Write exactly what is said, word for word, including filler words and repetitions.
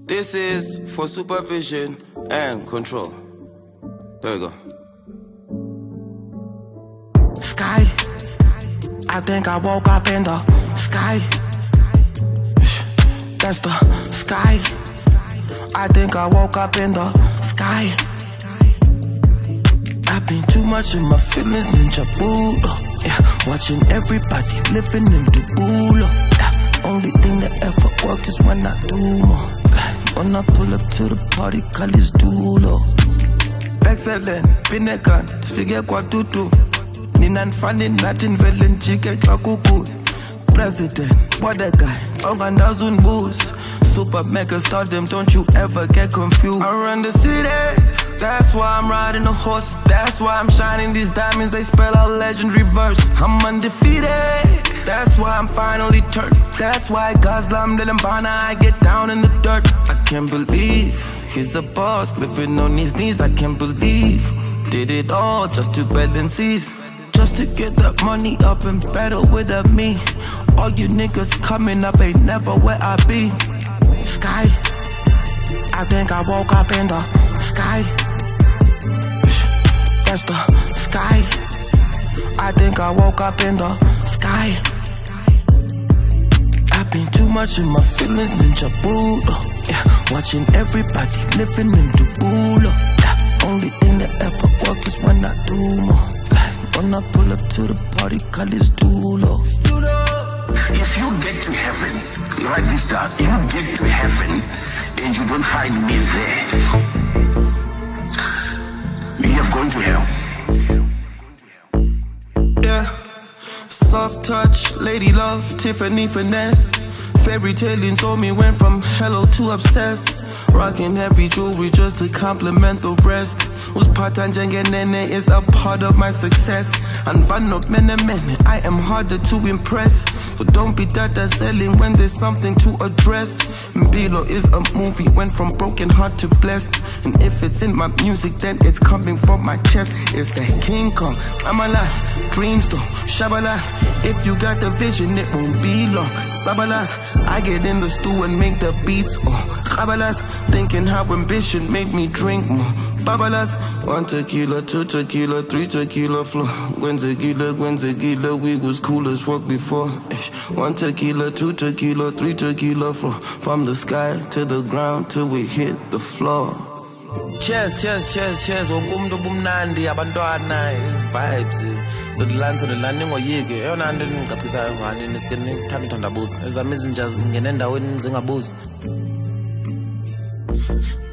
This is for supervision and control. There we go. Sky. I think I woke up in the sky. That's the sky. I think I woke up in the sky. I've been too much in my feelings, ninja Buddha. Yeah, watching everybody living in the Buddha. Yeah, only thing that ever work is when I do more. Like, when I pull up to the party, colors dulo. Excellent, pinekan, figure what to do. Ninan finding nothing villain, chike kakuku. President, what a guy, Ogandazun boost. Super mega stardom, don't you ever get confused. I run the city, that's why I'm riding a horse. That's why I'm shining these diamonds, they spell out legendary verse. I'm undefeated, that's why I'm finally turned. That's why Gazlam Lilambana, I get down in the dirt. I can't believe he's a boss, living on his knees. I can't believe did it all just to balance seas. Just to get that money up and battle without me. All you niggas coming up ain't never where I be. Sky, I think I woke up in the sky. That's the sky. I think I woke up in the sky. I've been too much in my feelings, ninja Buddha. Yeah, watching everybody living in the Buddha. Yeah, only thing that ever work is when I do more. Like, when I pull up to the party, colors dulo. If you get to heaven, write this down. If you get to heaven and you don't find me there, you have gone to hell. Yeah, soft touch, lady love, Tiffany finesse. Fairy tale told me went from hello to obsessed. Rocking heavy jewelry just to compliment the rest. Who's Patanjangenene is a part of my success. And Vanot mene mene, I am harder to impress. So don't be data selling when there's something to address. Mbilo is a movie, went from broken heart to blessed. And if it's in my music, then it's coming from my chest. It's the King Kong, I'm alive, dreams though, Shabala. If you got the vision, it won't be long. Sabalas, I get in the stew and make the beats. Oh, Kabalas, thinking how ambition made me drink more. Babalas, one tequila, two tequila, three tequila flow. Gwen tequila, Gwen tequila, we was cool as fuck before. One tequila, two tequila, three tequila flow. From the sky to the ground till we hit the floor. Cheers, cheers, cheers, cheers. Ogumdo bumnandi abantwana is vibes. So the land, so the landing or yeke. Yona ande ngapisa ngani niskeni thami thandabuza. Ezamizinja zingene endaweni zingabuza.